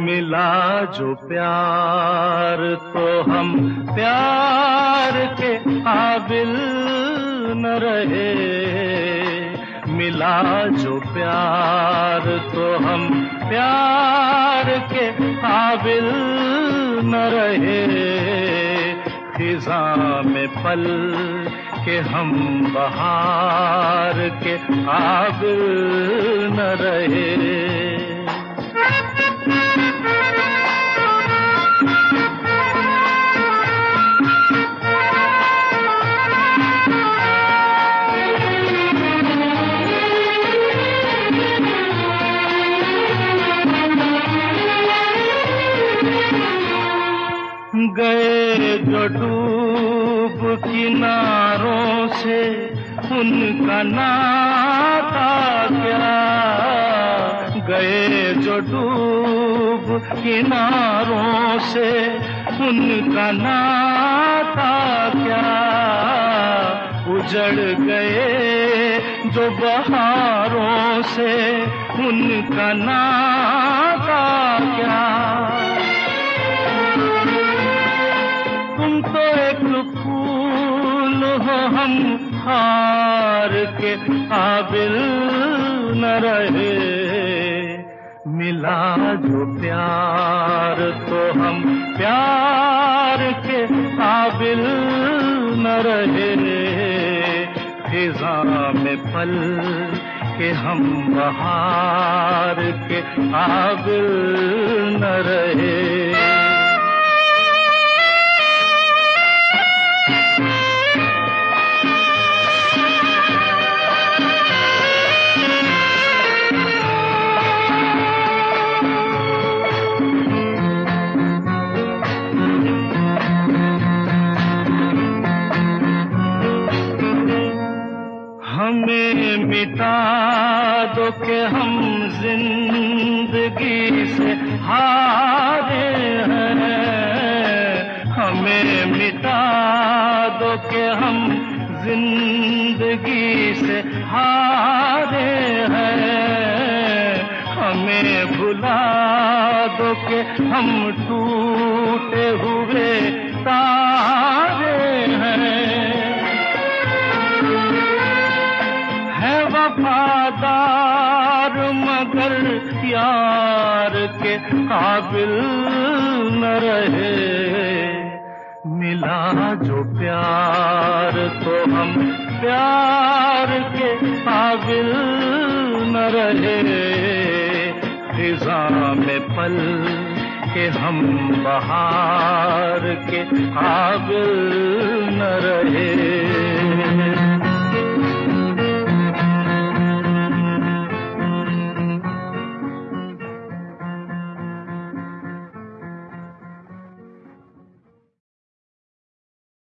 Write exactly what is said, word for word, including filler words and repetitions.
मिला जो प्यार तो हम प्यार के काबिल न रहे। मिला जो प्यार तो हम प्यार के काबिल न रहे। खिज़ां में पल के हम बहार के काबिल न रहे। गए जो डूब किनारों से उनका नाता क्या। गए जो डूब किनारों से उनका नाता क्या। उजड़ गए जो बहारों से उनका नाता क्या। तुम तो एक फूल हो हम हार के काबिल न रहे। मिला जो प्यार तो हम प्यार के काबिल न रहे। खिज़ां में पल के हम बहार के काबिल न रहे। हमें मिटा दो कि हम जिंदगी से हारे हैं। हमें मिटा दो कि हम जिंदगी से हारे हैं। हमें भुला दो कि हम टूटे हुए तारे हैं। वफादार मगर यार के काबिल न रहे। मिला जो प्यार तो हम प्यार के काबिल न रहे। खिज़ां में पल के हम बहार के काबिल न रहे।